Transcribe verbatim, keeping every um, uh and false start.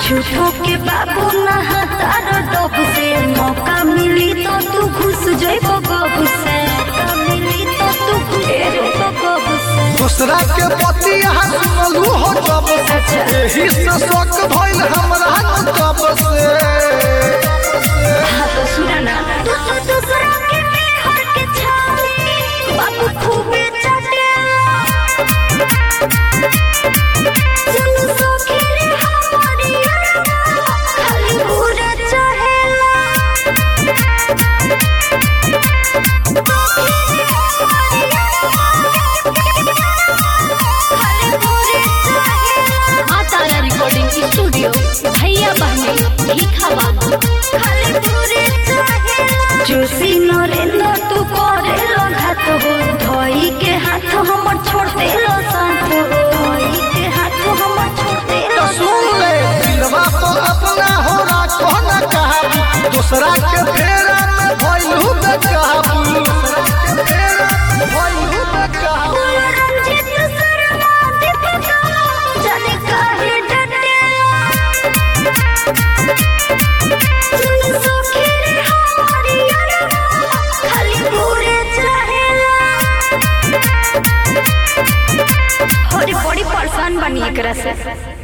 झूठों के बाबू नहा तारो डब से मौका मिली तो तू घुस जाइबो गब से मिली तो तू घुस जाइबो गब से दूसरा के पति यहाँ सुनलू हो जब से यही से शौक भइल हमरा कब से। हाँ तो सुना ना तू तो दूसरा के मेहर के छाली बाबू खूबे चाटे सुन सखी रे हमारी खाली पूरा चाहेला तारा रिकॉर्डिंग स्टूडियो भैया बहने लिखाबाद जोशी नरेंद्र तू करे लगात हो धोई के हाथ हमर छोड़ते लो साथ हो धोई के हाथ हमर छोड़ते तो लो सुन ले दिलवा तो अपना हो राखो न कहबू दूसरा के फेरा में भइलू बेकाबू दूसरा के फेरा में भइलू बेकाबू। रंजित शर्मा दीपिका जाने काहे डटे सुन सखी रे हमारी यारा खाली पूरे चाहेला होरी बड़ी परेशान बनी एकरा से।